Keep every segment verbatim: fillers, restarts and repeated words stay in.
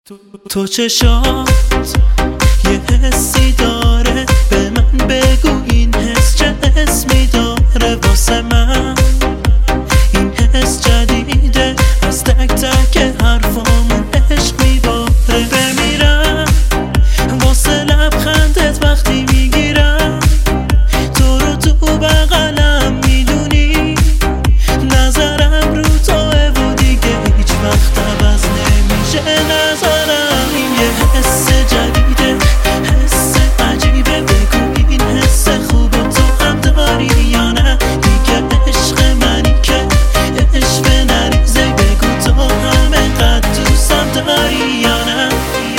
تو چشات یه حسی داره، به من بگو این حس چه اسمی داره. واسه من این حس جدیده، از تک تک حرفامون عشق میباره. بمیرم واسه لبخندت وقتی میگیرم تو رو تو بغلم، میدونی نظرم رو توه و دیگه هیچ وقت عوض نمیشه نظرم. این یه حس جدیده، حس عجیبه، بگو این حس خوبه تو هم داری یا نه. دیگه عشق منی که عشق نریزه، بگو تو هم اینقدر دوستم داری یا نه.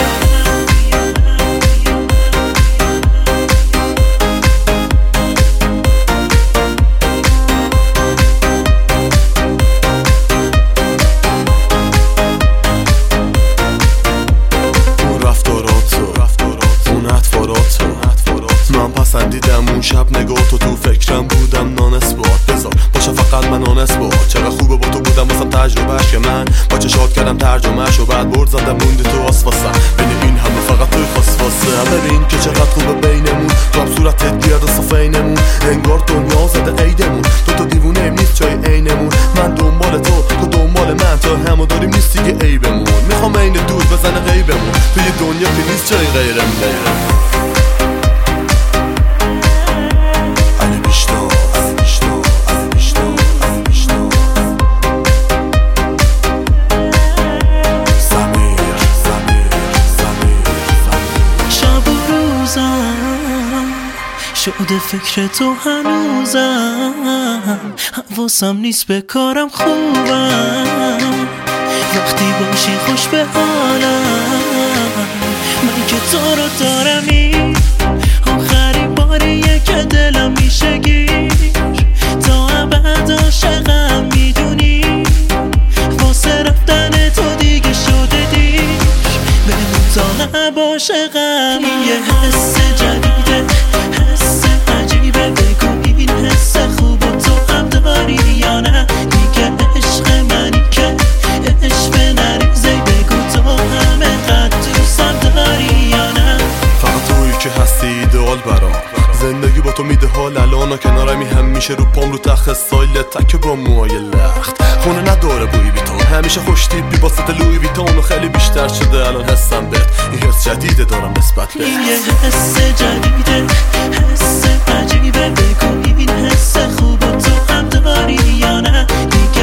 من پسندیدم اون شب نگاه تو، تو فکرم بودم نانسبات بذار باشه فقط من آنسبات. چقدر خوبه با تو بودم واسم تجربهش که من با چشات کردم ترجمهش و بعد برد زدم موندی تو آسفاسم. بین این همه فقط توی خواست واسه ببین که چقدر خوبه بینمون. تو هم صورتت گرد و صفینمون، انگار دنیا زده عیدمون. تو تو دیوونه ام نیست جای عینمون، من دنبال تو تو دنبال من، تا همو داریم نیست دیگه عیبمون. میخوام عین دود بزنه غیبمون، توی دنیا که نیست جای غیرمون. شده فکر تو هنوزم، حواسم نیست به کارم خوبم. وقتی باشی خوش به حالم، من که تو رو دارمی. آخری باریه که دلم میشه گیر، تا ابد عاشقم میدونی. واسه رفتن تو دیگه شده دیر، بمون تا نباشه غم. یه حس جدیده، حس عجیبه، بگو این حس خوب تو هم داری یا نه. دیگه عشق منی که عشق نریزه، بگو تو هم اینقدر دوستم داری یا نه. فقط تویی که هستی ایدئال برام، زندگی با تو میده حال الان. کنارمی همیشه رو پام رو تخت سایل تک با موهای لخت. خونه نداره بوی بی تو، همیشه خوش تیپی با ست لوی ویتون و خیلی بیشتر شده الان حسم بهت. این حس جدیده دارم نسبت بهت. این یه حس جدیده، حس عجیبه، بگو این حس خوب تو هم داری یا نه. دیگه